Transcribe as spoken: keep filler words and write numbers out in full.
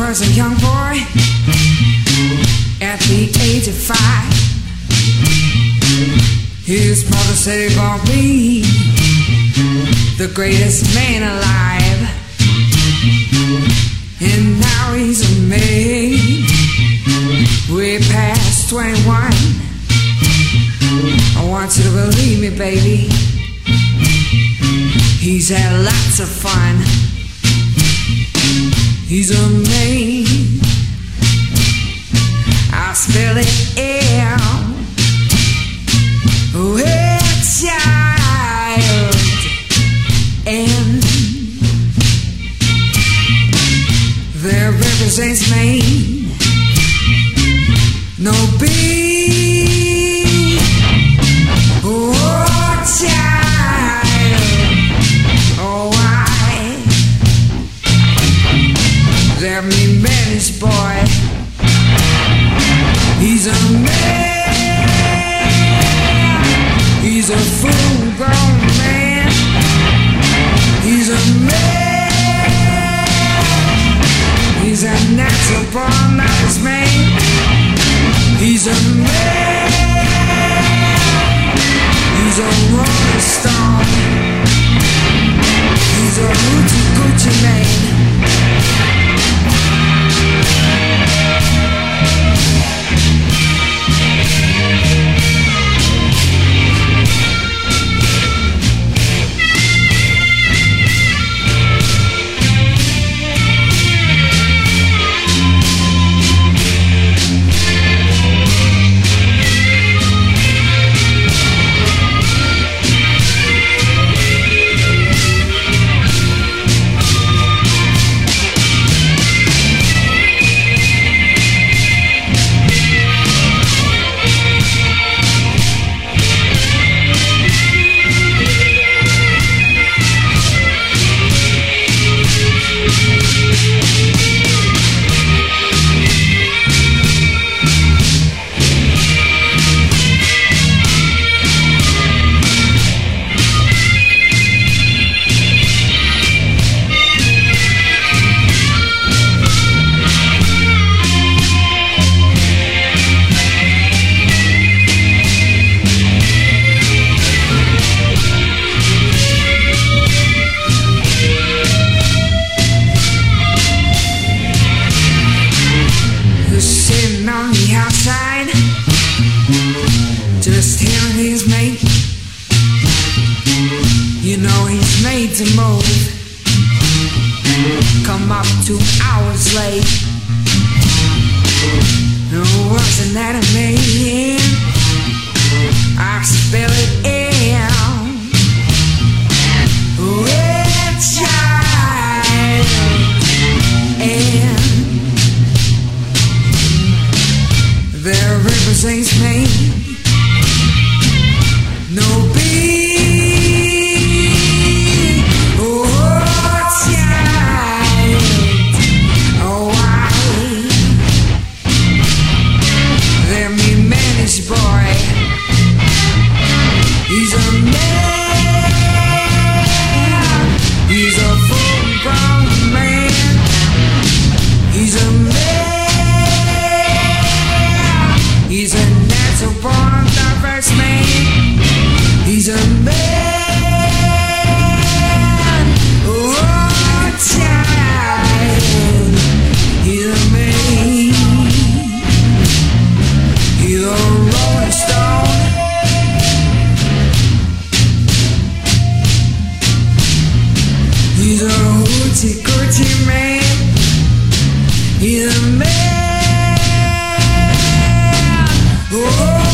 was a young boy at the age of five. His mother said he gonna be the greatest man alive. And now he's a man, way past twenty-one. I want you to believe me, baby, he's had lots of fun. He's a man, I'll spell it out. Oh, a child, and there represents me, no B. Oh, child, oh, I, there me managed boy, he's a man. He's a full-grown man. He's a man. He's a natural born artist man. He's a man. He's a rolling stone. He's a hoochie coochie man. On the outside, just hearing his mate, you know he's made to move. Come up two hours late. No, wasn't that a man? I spell it out. Red child, and there represents me, no B. Oh, child, oh, I, there me managed boy, he's a man, he's a full-grown man, he's a man. He's a natural born diverse man. He's a man. Oh, child. He's a man. He's a rolling stone. He's a hoochie coochie man. He's a man. Oh.